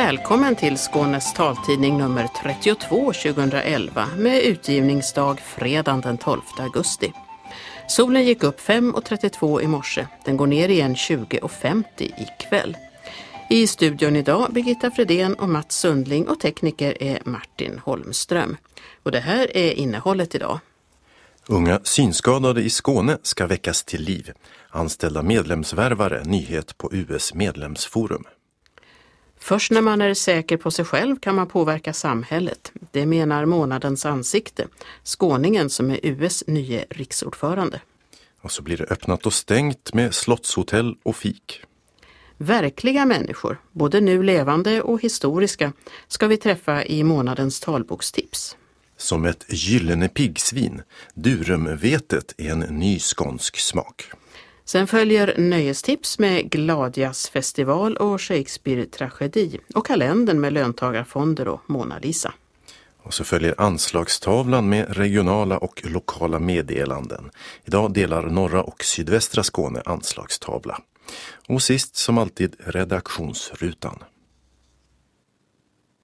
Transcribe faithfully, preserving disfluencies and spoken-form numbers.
Välkommen till Skånes taltidning nummer trettiotvå tjugoelva med utgivningsdag fredagen den tolfte augusti. Solen gick upp fem och trettiotvå i morse. Den går ner igen tjugo och femtio ikväll. I studion idag Birgitta Fredén och Mats Sundling och tekniker är Martin Holmström. Och det här är innehållet idag. Unga synskadade i Skåne ska väckas till liv. Anställda medlemsvärvare, nyhet på U S medlemsforum. Först när man är säker på sig själv kan man påverka samhället. Det menar månadens ansikte, skåningen som är U S nye riksordförande. Och så blir det öppnat och stängt med slottshotell och fik. Verkliga människor, både nu levande och historiska, ska vi träffa i månadens talbokstips. Som ett gyllene piggsvin, durumvetet är en ny skånsk smak. Sen följer nöjestips med gladjazzfestival och Shakespeare-tragedi och kalendern med löntagarfonder och Mona Lisa. Och så följer anslagstavlan med regionala och lokala meddelanden. Idag delar norra och sydvästra Skåne anslagstavla. Och sist som alltid redaktionsrutan.